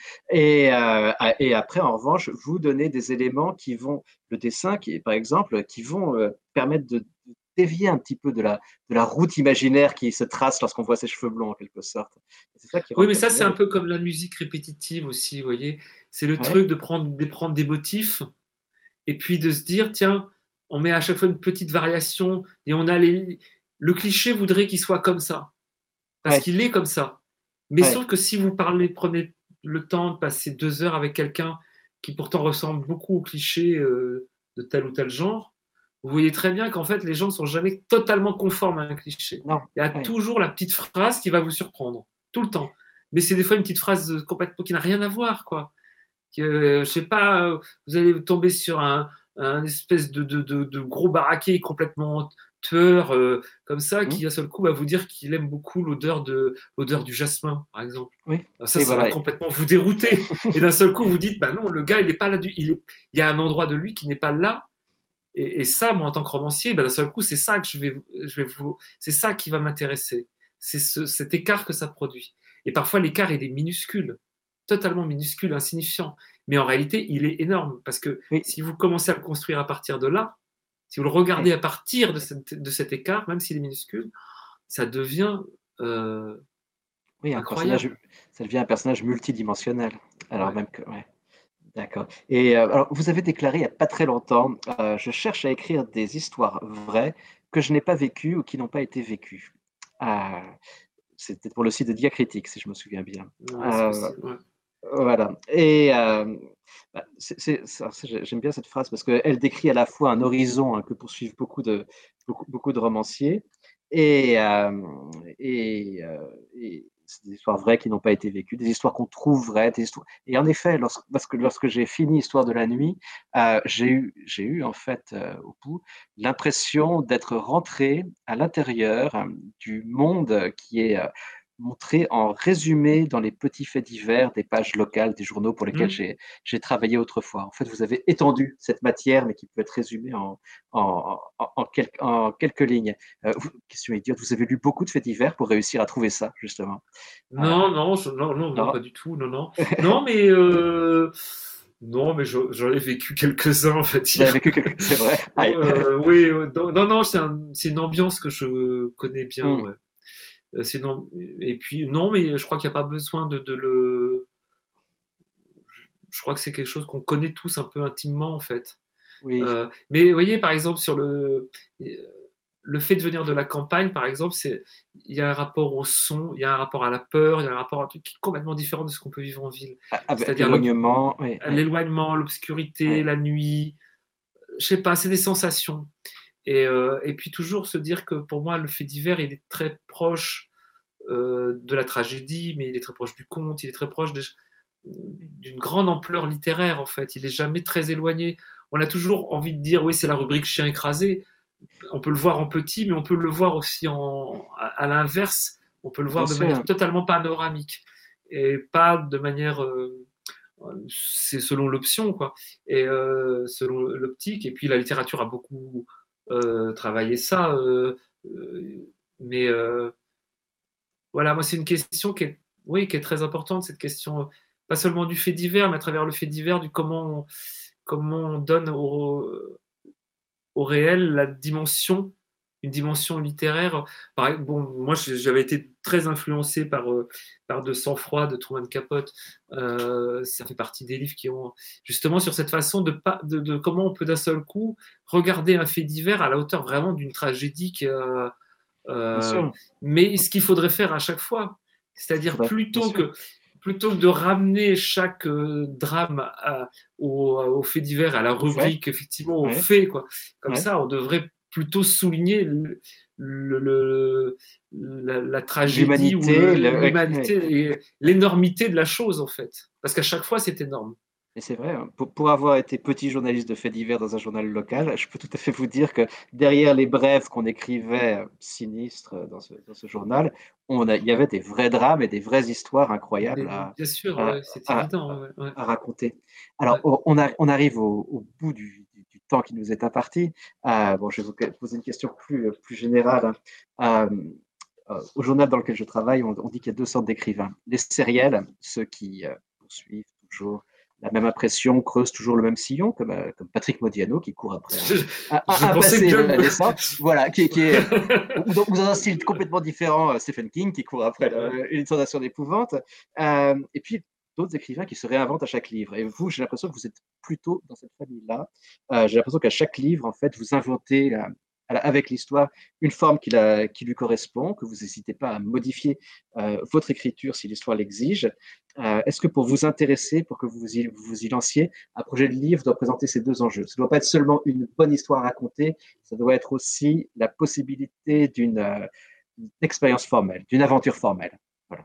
Et après, en revanche, vous donnez des éléments qui vont, le dessin, par exemple, qui vont permettre de dévier un petit peu de la route imaginaire qui se trace lorsqu'on voit ses cheveux blonds, en quelque sorte. Et c'est ça qui rend
Oui,
le
mais ça, c'est
personnage.
un peu comme la musique répétitive aussi, vous voyez. C'est le
Ouais,
truc de prendre des motifs et puis de se dire, tiens, on met à chaque fois une petite variation et on a le cliché voudrait qu'il soit comme ça, parce
ouais,
qu'il est comme ça. Mais
ouais,
sauf que si vous prenez le temps de passer 2 heures avec quelqu'un qui pourtant ressemble beaucoup au cliché de tel ou tel genre, vous voyez très bien qu'en fait, les gens ne sont jamais totalement conformes à un cliché.
non,
Il y a
ouais,
toujours la petite phrase qui va vous surprendre, tout le temps. Mais c'est des fois une petite phrase complètement qui n'a rien à voir, quoi. Je sais pas, vous allez tomber sur un espèce de gros baraquet complètement tueur, comme ça,
hmm,
qui d'un seul coup va vous dire qu'il aime beaucoup l'odeur du jasmin, par exemple.
oui,
Alors ça,
oui,
ça va
voilà.
complètement vous dérouter. Et d'un seul coup, vous dites, bah non, le gars, il est pas là. Il y a un endroit de lui qui n'est pas là. Et ça, moi, en tant que romancier, bah, d'un seul coup, c'est ça que c'est ça qui va m'intéresser. C'est cet écart que ça produit. Et parfois, l'écart, il est minuscule, totalement minuscule, insignifiant. Mais en réalité, il est énorme. Parce que
Oui,
si vous commencez à le construire à partir de là, si vous le
oui,
regardez à partir de cet écart, même s'il est minuscule, ça devient
oui, un personnage,
incroyable.
ça devient un personnage multidimensionnel. Alors
Ouais.
même que, ouais, d'accord. Et alors, vous avez déclaré il n'y a pas très longtemps, je cherche à écrire des histoires vraies que je n'ai pas vécues ou qui n'ont pas été vécues. Ah, c'était pour le site de Diacritique, si je me souviens bien.
Ouais, c'est
Euh,
possible. Ouais.
Voilà. Et bah, j'aime bien cette phrase parce qu'elle décrit à la fois un horizon que poursuivent beaucoup de romanciers et, euh, et c'est des histoires vraies qui n'ont pas été vécues, des histoires qu'on trouve vraies, des histoires. Et en effet, lorsque j'ai fini Histoire de la nuit, j'ai eu en fait au bout l'impression d'être rentré à l'intérieur du monde qui est montré en résumé dans les petits faits divers des pages locales des journaux pour lesquels
Hmm.
j'ai travaillé autrefois. En fait, vous avez étendu cette matière, mais qui peut être résumée en quelques lignes. Question idiote, vous avez lu beaucoup de faits divers pour réussir à trouver ça, justement. Euh,
Non, non, non, non, non,
non,
pas du tout. Non, non. Non, non, mais j'en ai vécu quelques-uns, on va
vous avez
dire.
vécu quelque... C'est vrai. Aïe.
Oui, non, non, non, c'est une ambiance que je connais bien,
Hmm.
ouais. Et puis, non, mais je crois qu'il n'y a pas besoin de le. Je crois que c'est quelque chose qu'on connaît tous un peu intimement, en fait.
Oui,
Mais vous voyez, par exemple, sur le fait de venir de la campagne, par exemple, il y a un rapport au son, il y a un rapport à la peur, il y a un rapport à un truc qui est complètement différent de ce qu'on peut vivre en ville.
avec
C'est-à-dire
l'éloignement. Oui, oui,
l'éloignement, l'obscurité,
oui.
la nuit, je sais pas, c'est des sensations. Et puis toujours se dire que pour moi, le fait divers, il est très proche de la tragédie, mais il est très proche du conte, il est très proche d'une grande ampleur littéraire, en fait. Il est jamais très éloigné. On a toujours envie de dire, oui, c'est la rubrique chien écrasé. On peut le voir en petit, mais on peut le voir aussi à l'inverse. On peut le
Bien
voir de manière
sûr.
totalement panoramique et pas de manière. C'est selon l'option, quoi, et selon l'optique. Et puis la littérature a beaucoup travaillé ça. Mais voilà, moi, c'est une question oui, qui est très importante, cette question, pas seulement du fait divers, mais à travers le fait divers, du comment on donne au réel une dimension littéraire. Bon, moi, j'avais été très influencé par De Sang-Froid de Truman Capote. Ça fait partie des livres qui ont justement sur cette façon de comment on peut d'un seul coup regarder un fait divers à la hauteur vraiment d'une tragédie
Bien
euh,
sûr.
mais ce qu'il faudrait faire à chaque fois,
Ce qu'il
c'est-à-dire
faudrait. Bien sûr.
plutôt que de ramener chaque drame au fait divers, à la
Au fait.
rubrique, effectivement, au
Oui.
fait, quoi. Comme
Oui.
ça, on devrait plutôt souligner le- le- la tragédie ou
L'humanité. Oui, oui.
l'humanité et l'énormité de la chose, en fait. Parce qu'à chaque fois, c'est énorme.
Et c'est vrai, hein, pour avoir été petit journaliste de faits divers dans un journal local, je peux tout à fait vous dire que derrière les brèves qu'on écrivait sinistres dans ce journal, il y avait des vrais drames et des vraies histoires incroyables
Mais bien sûr,
à,
ouais, c'est
à-
évident. Ouais, ouais,
à raconter. Alors,
ouais.
on arrive au bout du temps qui nous est imparti. Bon, je vais vous poser une question plus générale, hein. Au journal dans lequel je travaille, on dit qu'il y a deux sortes d'écrivains. Les sériels, ceux qui poursuivent toujours la même impression, creusent toujours le même sillon, comme Patrick Modiano qui court après
Je, je
un
pensais que
passé
John.
naissant, voilà, qui est ou dans un style complètement différent, Stephen King qui court après une sensation d'épouvante, et puis d'autres écrivains qui se réinventent à chaque livre. Et vous, j'ai l'impression que vous êtes plutôt dans cette famille-là. J'ai l'impression qu'à chaque livre, en fait, vous inventez avec l'histoire une forme qui lui correspond, que vous n'hésitez pas à modifier votre écriture si l'histoire l'exige. Est-ce que pour vous intéresser, pour que vous y lanciez, un projet de livre doit présenter ces deux enjeux? Ça ne doit pas être seulement une bonne histoire à raconter, ça doit être aussi la possibilité d'une expérience formelle, d'une aventure formelle. Voilà.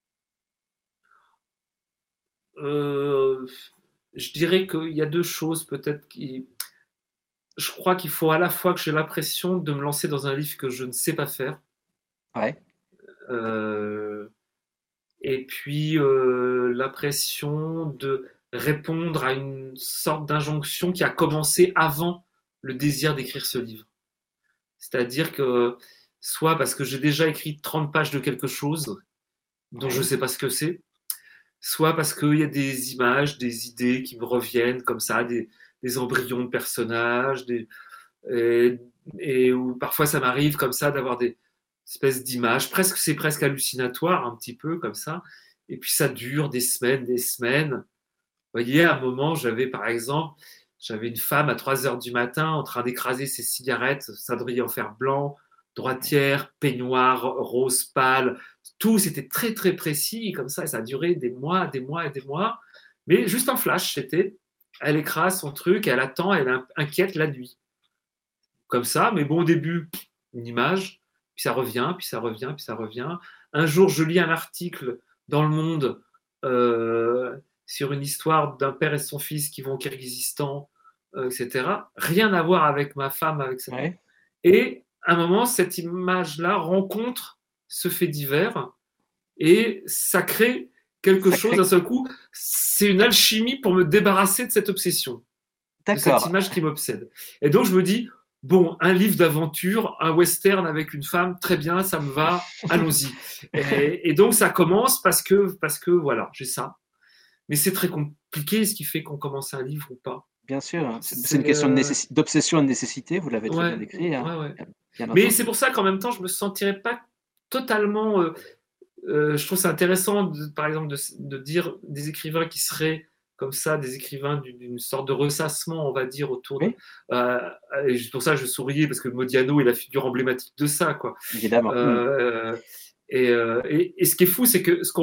Euh, je dirais qu'il y a deux choses peut-être qui. Je crois qu'il faut à la fois que j'ai l'impression de me lancer dans un livre que je ne sais pas faire,
Ouais,
euh, et puis l'impression de répondre à une sorte d'injonction qui a commencé avant le désir d'écrire ce livre. C'est-à-dire que soit parce que j'ai déjà écrit 30 pages de quelque chose dont je ne
ouais,
sais pas ce que c'est, soit parce qu'il y a des images, des idées qui me reviennent comme ça, des embryons de personnages, et, et où parfois ça m'arrive comme ça d'avoir des espèces d'images, c'est presque hallucinatoire un petit peu comme ça, et puis ça dure des semaines, des semaines. Vous voyez, à un moment, j'avais une femme à 3 heures du matin en train d'écraser ses cigarettes, cendrier en fer blanc,
ouais.
droitière, peignoir, rose pâle, tout, c'était très très précis, comme ça, et ça a duré des mois, des mois et des mois. Mais juste un flash, elle écrase son truc, elle attend, elle inquiète la nuit. Comme ça, mais bon, au début, une image, puis ça revient, puis ça revient, puis ça revient. Un jour, je lis un article dans Le Monde euh, sur une histoire d'un père et son fils qui vont au Kyrgyzstan, etc. Rien à voir avec ma femme, avec ça.
Ouais.
Et à un moment, cette image-là rencontre ce fait divers. et ça crée quelque chose d'un seul coup. C'est une alchimie pour me débarrasser de cette obsession, de cette image qui m'obsède. Et donc je me dis, bon, un livre d'aventure, un western avec une femme, très bien, ça me va, allons-y. Et donc ça commence parce que voilà, j'ai ça. Mais c'est très compliqué, ce qui fait qu'on commence un livre ou pas.
Bien sûr, c'est une question d'obsession et de nécessité, vous l'avez très bien décrit. Hein.
Ouais. Mais c'est pour ça qu'en même temps, je ne me sentirais pas totalement... je trouve ça intéressant, par exemple, de dire des écrivains qui seraient comme ça, des écrivains d'une sorte de ressassement, on va dire, autour de... et pour ça, je souriais, parce que Modiano est la figure emblématique de ça, quoi.
Évidemment.
Et ce qui est fou, c'est que ce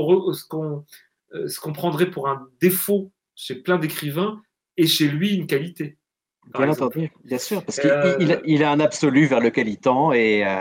qu'on prendrait pour un défaut chez plein d'écrivains est chez lui une qualité.
Bien entendu, bien sûr, parce qu'il a un absolu vers lequel il tend.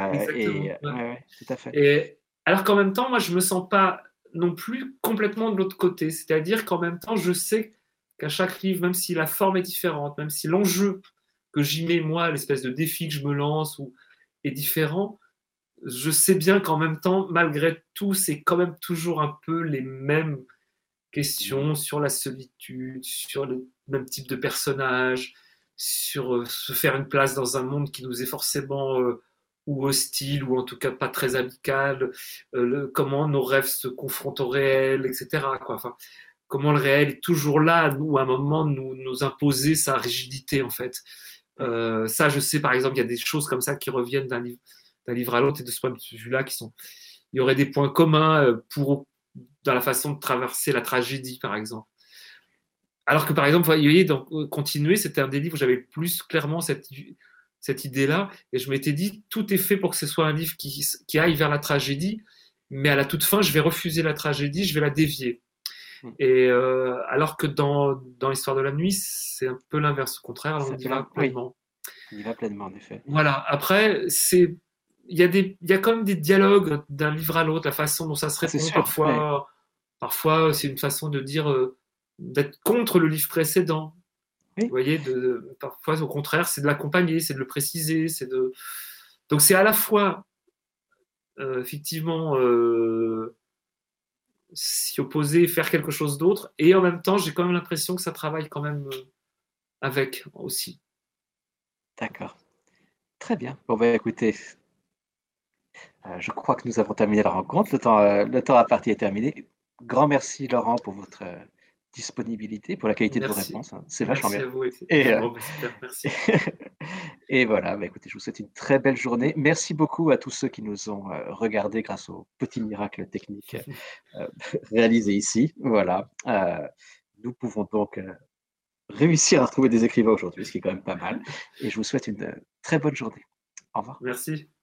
Tout à fait.
Et alors qu'en même temps, moi, je ne me sens pas non plus complètement de l'autre côté. C'est-à-dire qu'en même temps, je sais qu'à chaque livre, même si la forme est différente, même si l'enjeu que j'y mets, moi, l'espèce de défi que je me lance est différent, je sais bien qu'en même temps, malgré tout, c'est quand même toujours un peu les mêmes questions sur la solitude, sur le même type de personnage, sur se faire une place dans un monde qui nous est forcément ou hostile, ou en tout cas pas très amical, comment nos rêves se confrontent au réel, etc. Enfin, comment le réel est toujours là, à nous, à un moment, nous imposer sa rigidité, en fait. Ça, je sais, par exemple, il y a des choses comme ça qui reviennent d'un livre à l'autre, et de ce point de vue-là, il y aurait des points communs dans la façon de traverser la tragédie, par exemple. Alors que, par exemple, vous voyez, dans Continuer, c'était un des livres où j'avais plus clairement cette idée-là, et je m'étais dit, tout est fait pour que ce soit un livre qui aille vers la tragédie, mais à la toute fin, je vais refuser la tragédie, je vais la dévier. Et alors que dans l'Histoire de la nuit, c'est un peu l'inverse, au contraire, on y va pleinement.
On y va pleinement, en effet.
Voilà, après, il y a quand même des dialogues d'un livre à l'autre, la façon dont ça se répond. Parfois, c'est une façon de dire d'être contre le livre précédent. Oui. Vous voyez, parfois, au contraire, c'est de l'accompagner, c'est de le préciser, donc c'est à la fois effectivement s'y opposer, faire quelque chose d'autre, et en même temps, j'ai quand même l'impression que ça travaille quand même avec aussi.
D'accord. Très bien. Bon, écoutez, je crois que nous avons terminé la rencontre. Le temps à partie est terminé. Grand merci, Laurent, pour votre disponibilité, pour la qualité de vos réponses. C'est vachement bien.
Merci à vous. Merci.
Et voilà, écoutez, je vous souhaite une très belle journée. Merci beaucoup à tous ceux qui nous ont regardés grâce au petit miracle technique réalisé ici. Voilà. Nous pouvons donc réussir à trouver des écrivains aujourd'hui, ce qui est quand même pas mal. Et je vous souhaite une très bonne journée. Au revoir.
Merci.